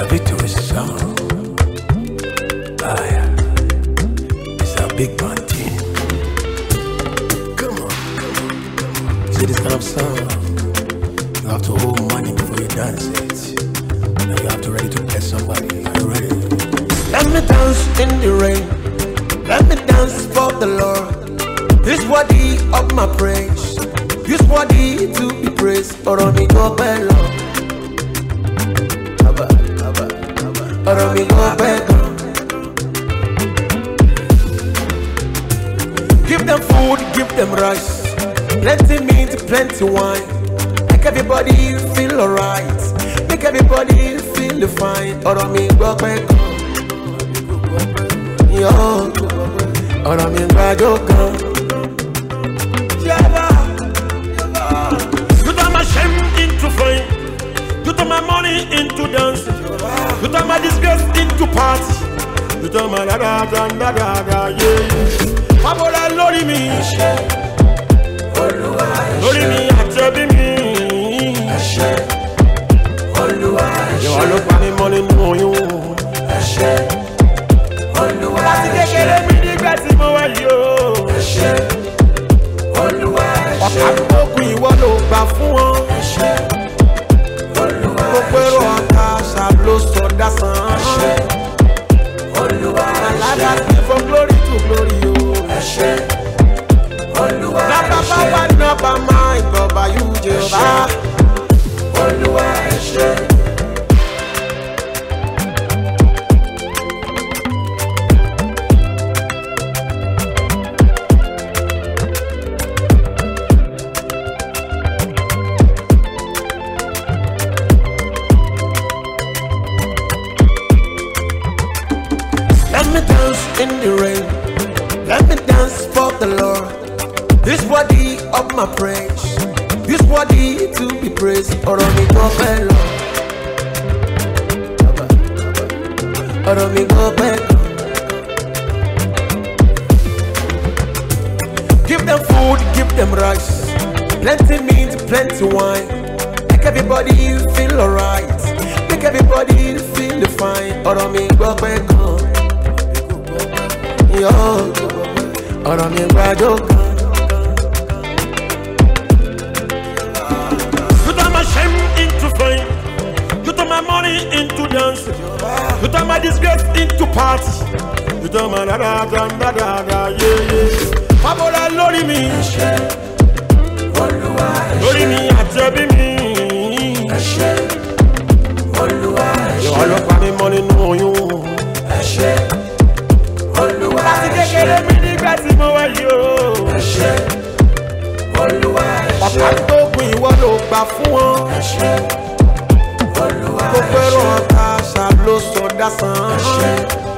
a victory song. Ah, yeah. It's a big man team. Come on. See this kind of song? You have to hold money before you dance it. And you have to ready to bless somebody. Are you ready? Let me dance in the rain. Let me dance for the Lord. He's worthy of my praise. He's worthy to be praised. Oro mi go bello. Oro mi go bello. Give them food, give them rice. Plenty meat, plenty wine. Make everybody feel alright. Make everybody feel fine. Oro mi go bello. Yo, oro mi go bello. You turn my shame into fame. You turn my money into dancing. You turn my disgrace into party. You turn my da yeah. Fabola lórí mi, lórí mi àtẹ̀bí mi. Ìwọ ló pa mí mọ́ nínú oyún. Láti kékeré mi nígbà tí mo wá yìí o. Ọ̀tá gbogbo ìwọ ló gbà fún wọn. Gbogbo èrò ọ̀tá ṣá ló sọ dásán. Alága sí from glory to glory o. Lábá bá wà náà bá máa ìgbọ̀nba yóò jẹ ọba. Olúwa ẹ ṣé. Let me dance in the rain. Let me dance for the Lord. He's worthy of my praise. He's worthy to be praised. Oro mi go bello. Oro mi go bello. Give them food, give them rice. Plenty meat, plenty wine. Make everybody feel alright. Make everybody feel fine. Oro mi go bello. Yo, oro mi go. You turn my shame into fame. You turn my money into dancing. You turn my disgrace into party. You turn my da yeah. Fabola lórí mi, lórí mi àtẹ̀bí mi. Ìwọ ló pa mí mọ́ nínú oyún. Láti kékeré mi nígbà tí mo wá yìí o. Ọ̀tá gbogbo ìwọ ló gbà fún wọn. Gbogbo èrò ọ̀tá ṣá ló sọ dásán.